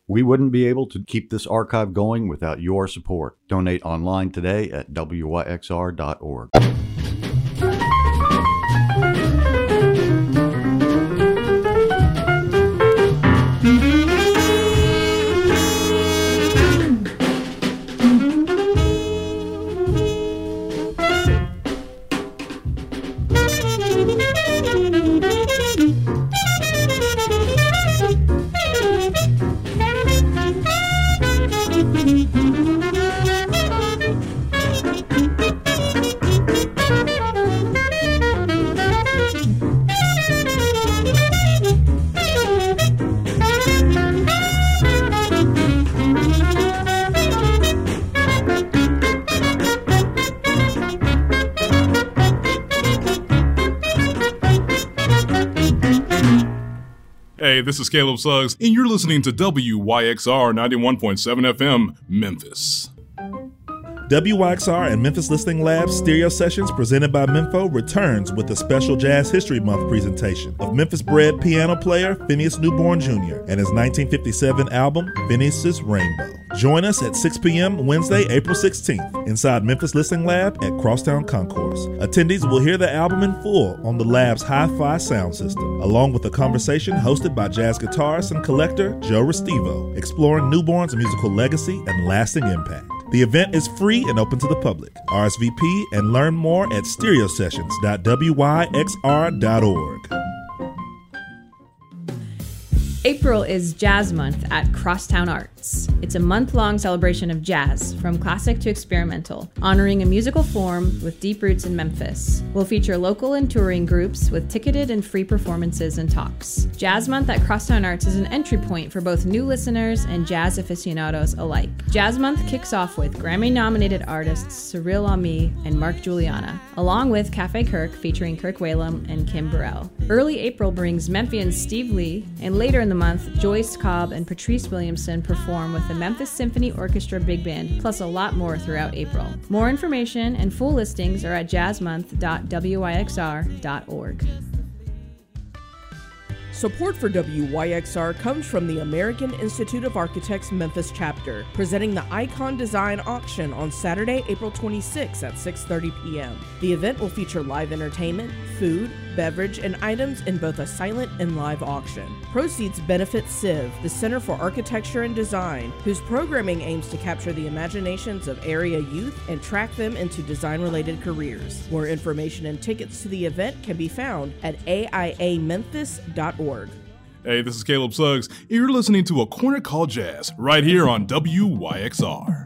We wouldn't be able to keep this archive going without your support. Donate online today at wyxr.org. Hey, this is Caleb Suggs, and you're listening to WYXR 91.7 FM, Memphis. WYXR and Memphis Listening Lab's Stereo Sessions presented by Mempho returns with a special Jazz History Month presentation of Memphis-bred piano player Phineas Newborn Jr. and his 1957 album, Phineas's Rainbow. Join us at 6 p.m. Wednesday, April 16th, inside Memphis Listening Lab at Crosstown Concourse. Attendees will hear the album in full on the lab's hi-fi sound system, along with a conversation hosted by jazz guitarist and collector Joe Restivo, exploring Newborn's musical legacy and lasting impact. The event is free and open to the public. RSVP and learn more at stereosessions.wyxr.org. April is Jazz Month at Crosstown Arts. It's a month-long celebration of jazz, from classic to experimental, honoring a musical form with deep roots in Memphis. We'll feature local and touring groups with ticketed and free performances and talks. Jazz Month at Crosstown Arts is an entry point for both new listeners and jazz aficionados alike. Jazz Month kicks off with Grammy-nominated artists Cyril Ami and Mark Juliana, along with Cafe Kirk featuring Kirk Whalum and Kim Burrell. Early April brings Memphian Steve Lee, and later in the month, Joyce Cobb and Patrice Williamson perform with the Memphis Symphony Orchestra Big Band, plus a lot more throughout April. More information and full listings are at jazzmonth.wyxr.org. Support for WYXR comes from the American Institute of Architects Memphis chapter, presenting the Icon Design Auction on Saturday, April 26 at 6:30 p.m. The event will feature live entertainment, food, beverage, and items in both a silent and live auction. Proceeds benefit CIV, the Center for Architecture and Design, whose programming aims to capture the imaginations of area youth and track them into design-related careers. More information and tickets to the event can be found at aiamemphis.org. Hey, this is Caleb Suggs, and you're listening to A Corner Called Jazz right here on WYXR.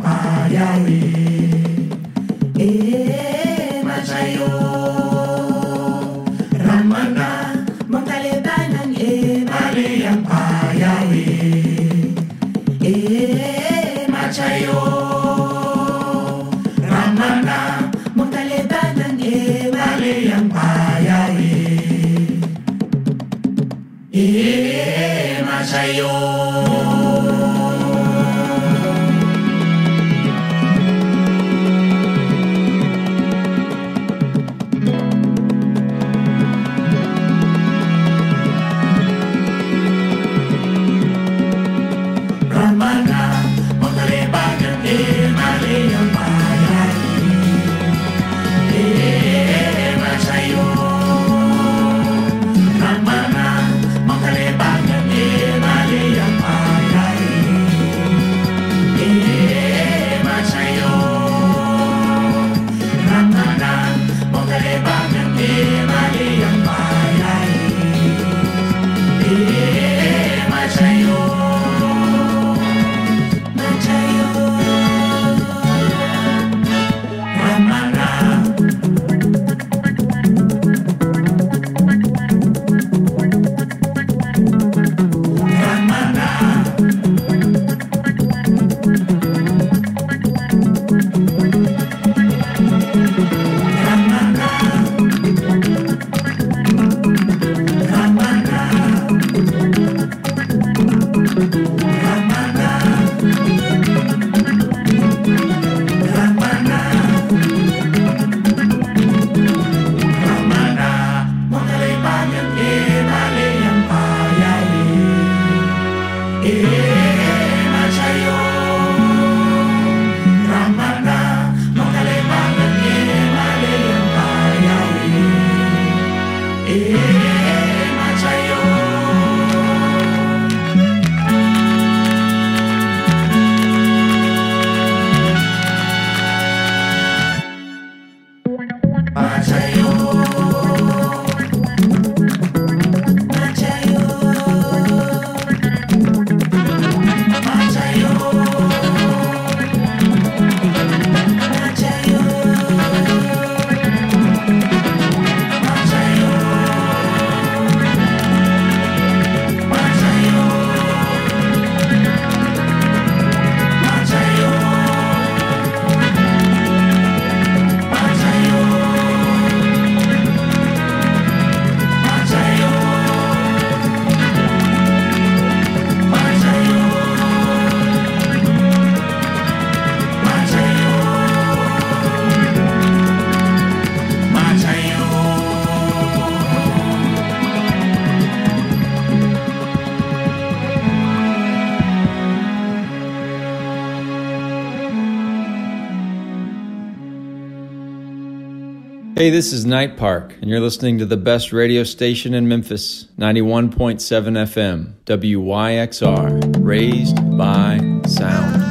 Hey, this is Night Park, and you're listening to the best radio station in Memphis, 91.7 FM, WYXR, raised by sound.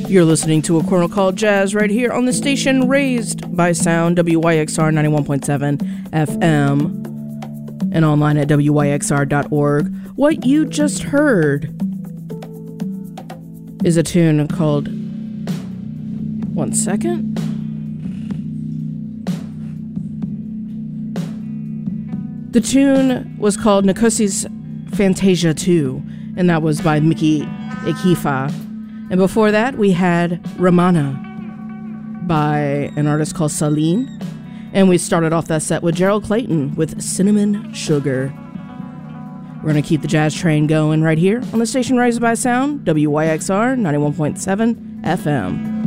You're listening to A Corner Called Jazz right here on the station Raised by Sound, WYXR 91.7 FM, and online at wyxr.org. What you just heard is a tune called... One second. The tune was called Nikosi's Fantasia 2, and that was by Mickey Ekifa. And before that, we had Ramana by an artist called Saline. And we started off that set with Gerald Clayton with Cinnamon Sugar. We're going to keep the jazz train going right here on the station Raised by Sound, WYXR 91.7 FM.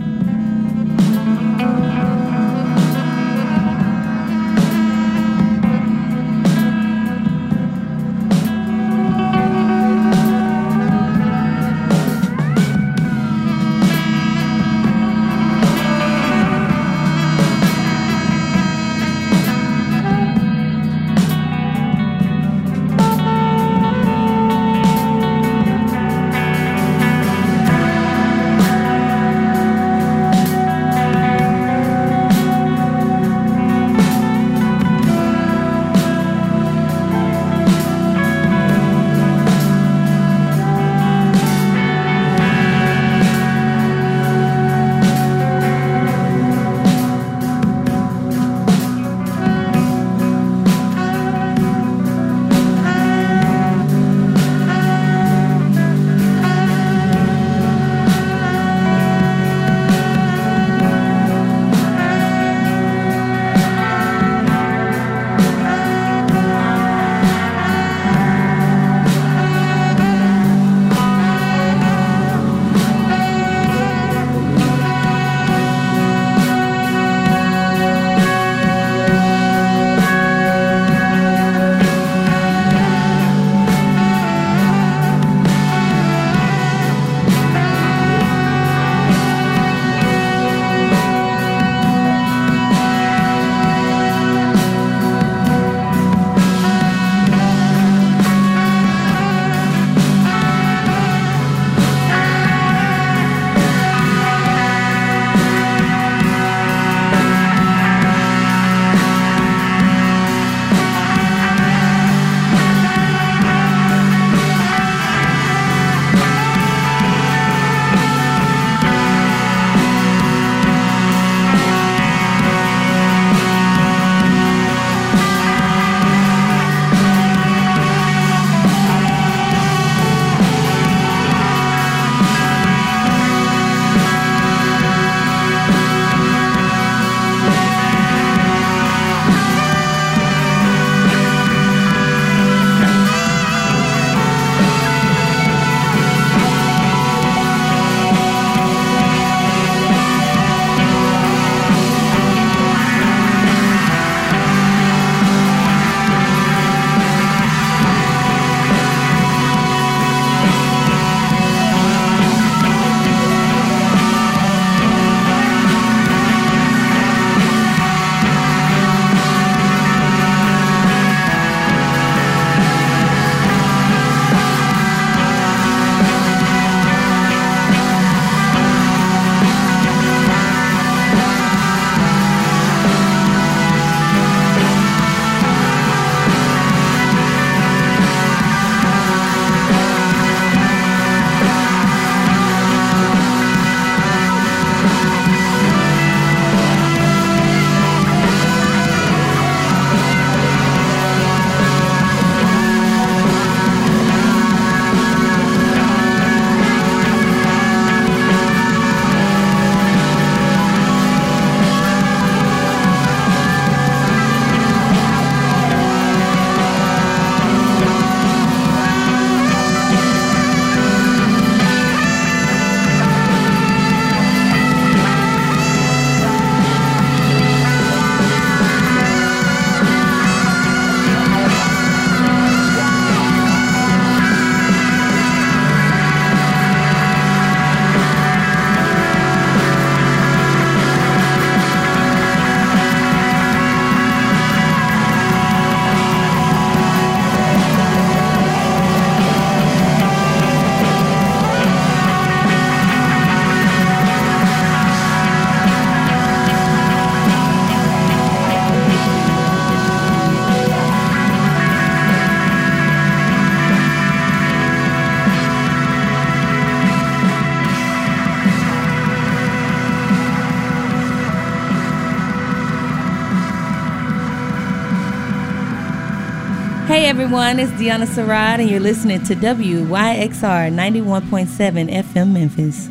Hey everyone, it's Deanna Sarad, and you're listening to WYXR 91.7 FM Memphis.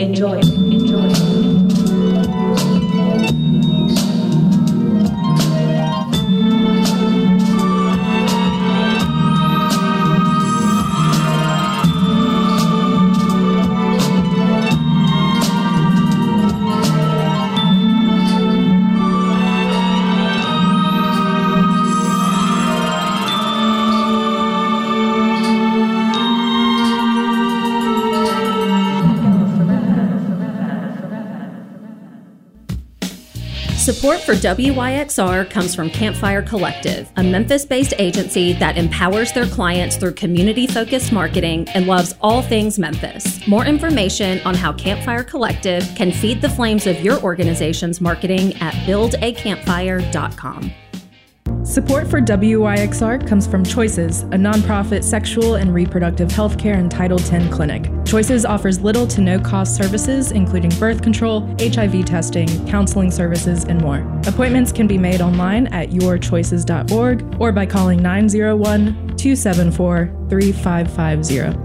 Enjoy. Support for WYXR comes from Campfire Collective, a Memphis-based agency that empowers their clients through community-focused marketing and loves all things Memphis. More information on how Campfire Collective can feed the flames of your organization's marketing at buildacampfire.com. Support for WYXR comes from Choices, a nonprofit sexual and reproductive health care and Title X clinic. Choices offers little to no cost services, including birth control, HIV testing, counseling services, and more. Appointments can be made online at yourchoices.org or by calling 901-274-3550.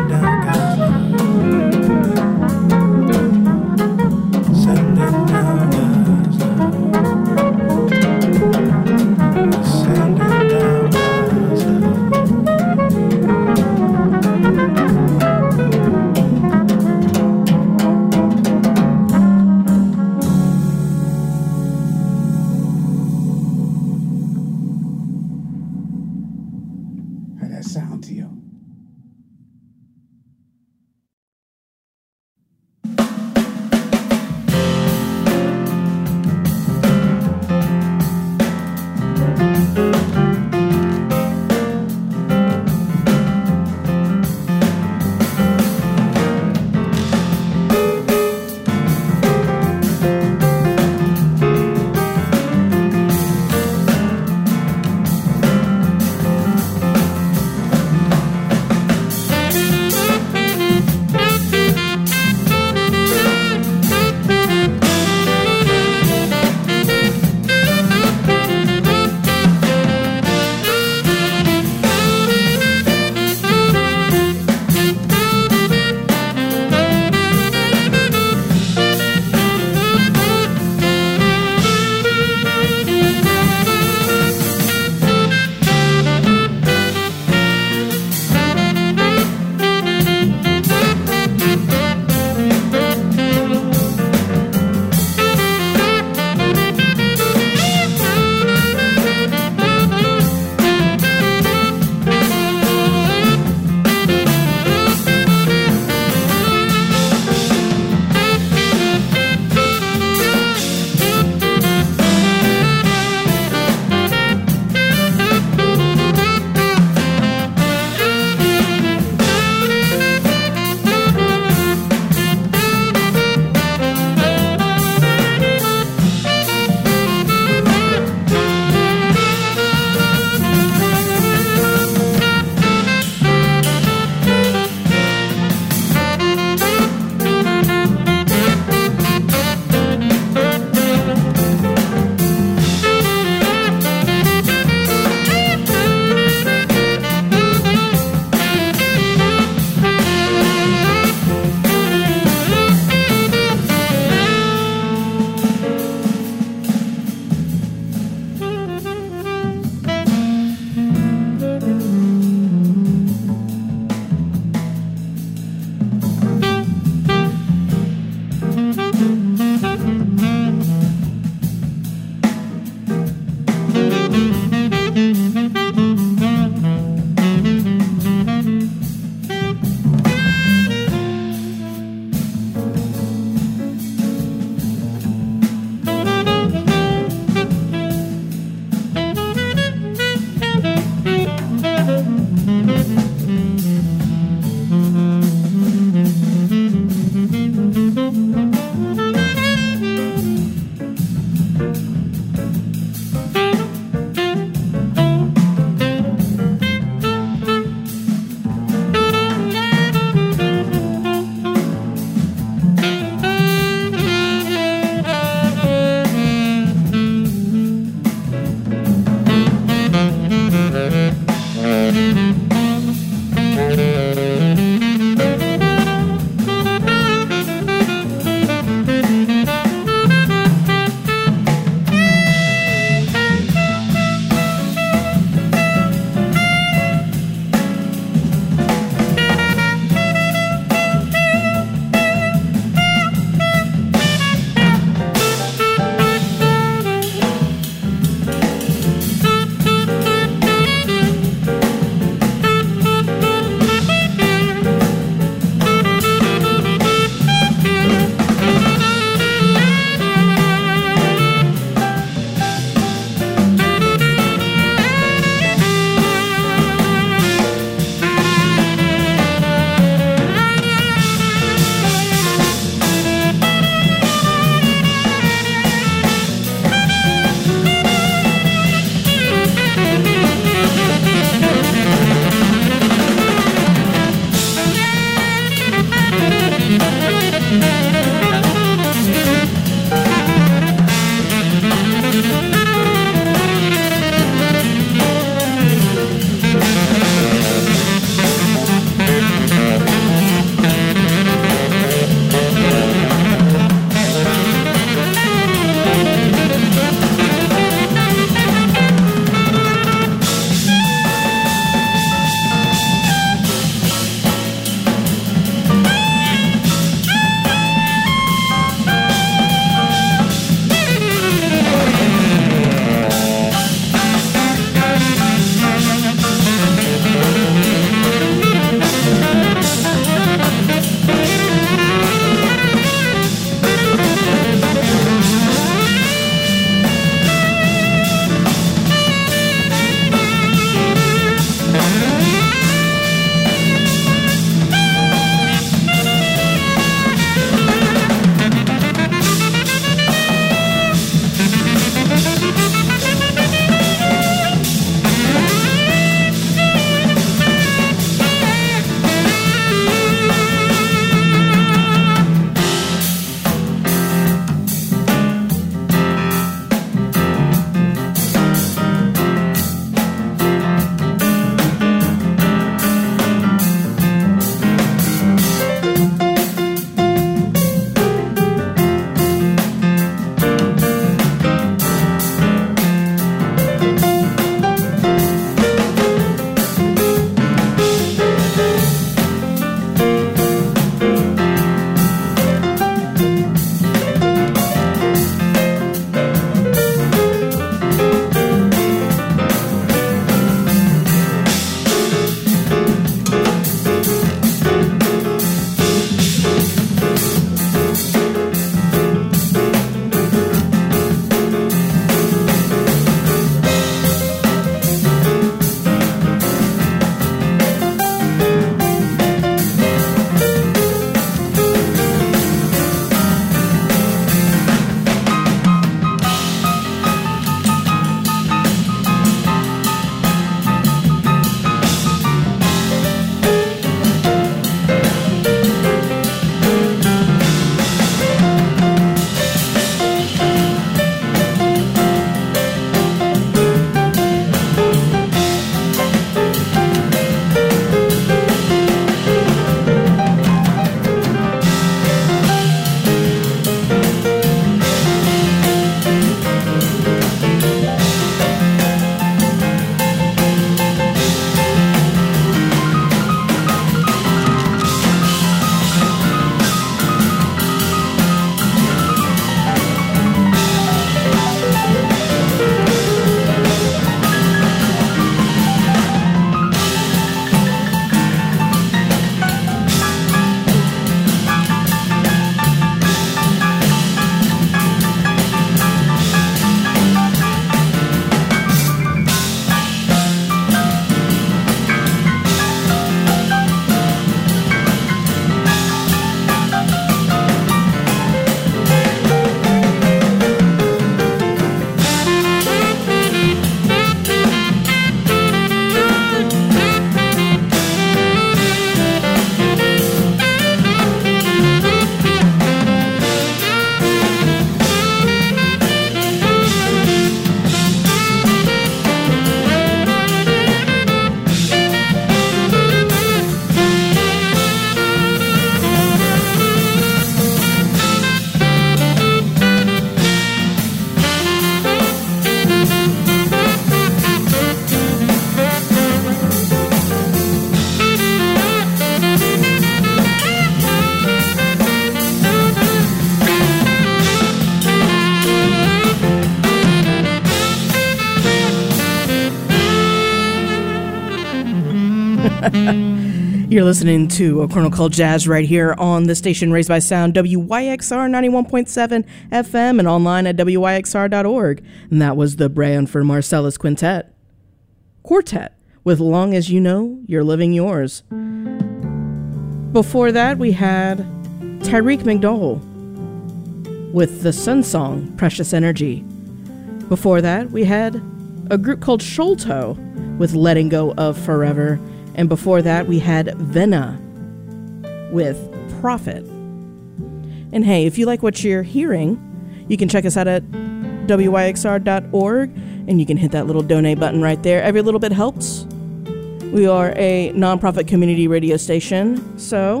You're listening to A Kernel Called Jazz right here on the station Raised by Sound, WYXR 91.7 FM, and online at WYXR.org. And that was the Branford Marsalis Quartet with Long As You Know You're Living Yours. Before that, we had Tyreek McDowell with the Sun Song, Precious Energy. Before that, we had a group called Sholto with Letting Go of Forever. And before that, we had Venna with Prophet. And hey, if you like what you're hearing, you can check us out at WYXR.org, and you can hit that little donate button right there. Every little bit helps. We are a nonprofit community radio station, so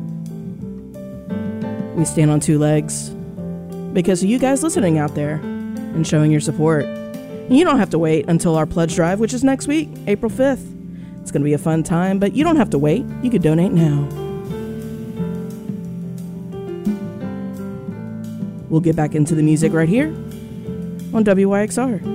we stand on two legs because of you guys listening out there and showing your support. And you don't have to wait until our pledge drive, which is next week, April 5th. It's going to be a fun time, but you don't have to wait. You could donate now. We'll get back into the music right here on WYXR.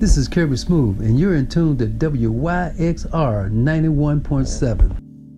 This is Kirby Smooth, and you're in tune to WYXR 91.7.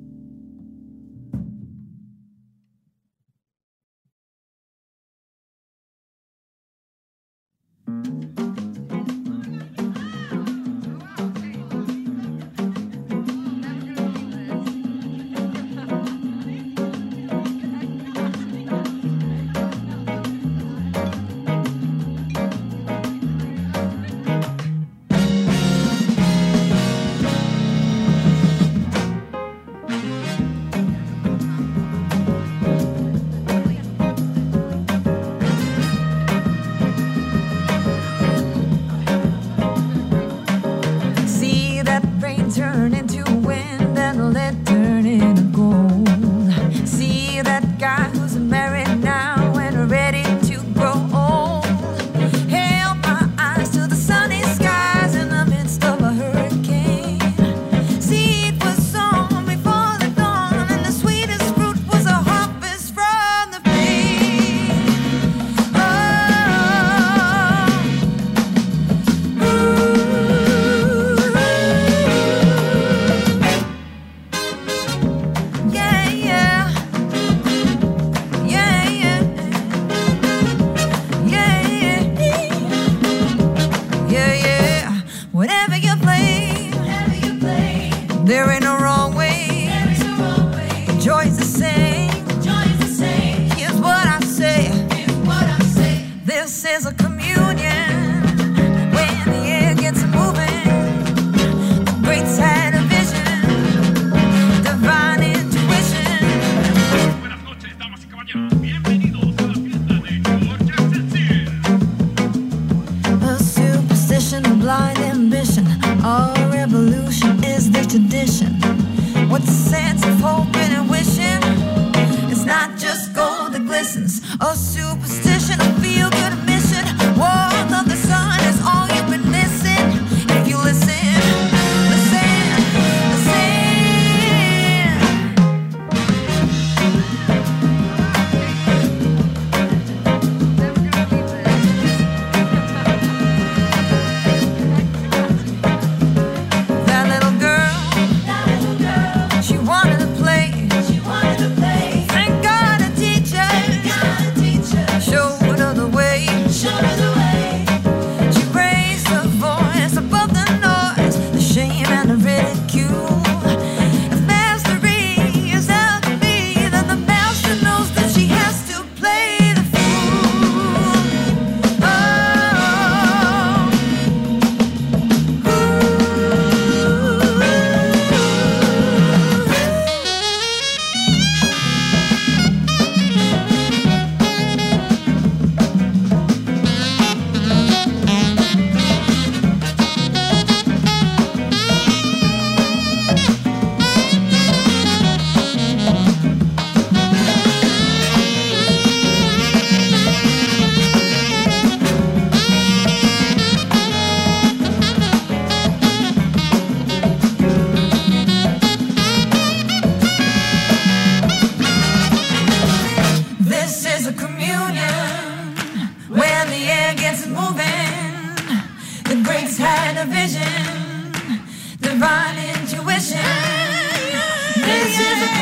Divine intuition. This is a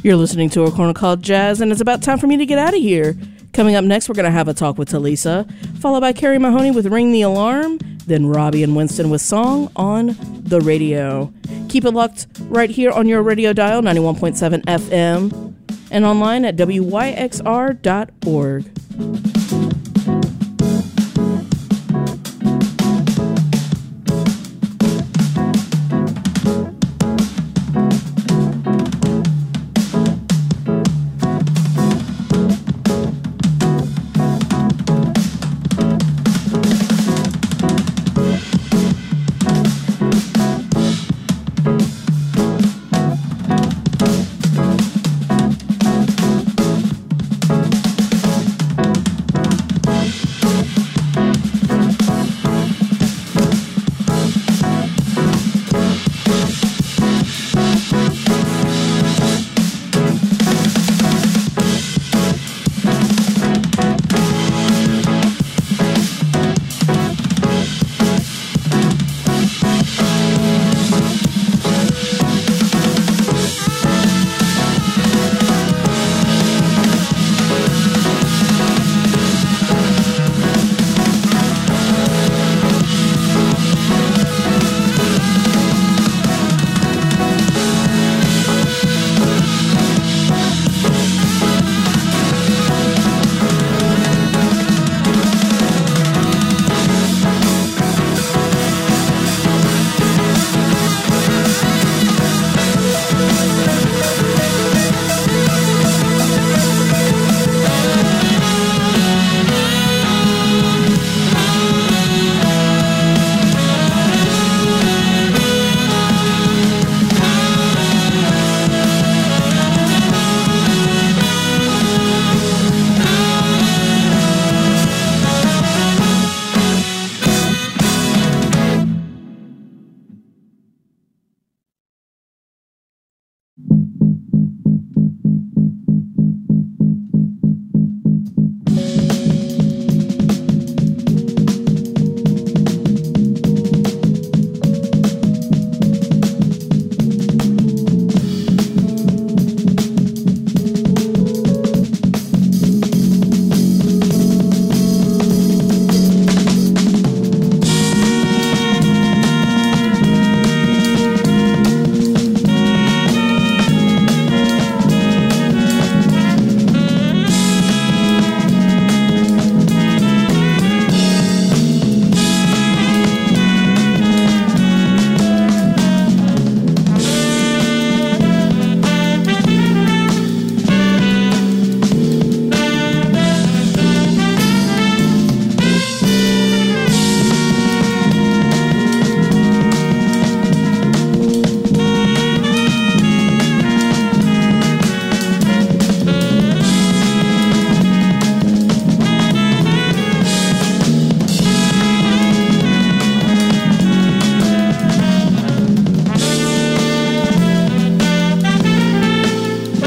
You're listening to A Corner Called Jazz, and it's about time for me to get out of here. Coming up next, we're going to have a talk with Talisa, followed by Carrie Mahoney with Ring the Alarm, then Robbie and Winston with Song on the Radio. Keep it locked right here on your radio dial, 91.7 FM, and online at wyxr.org.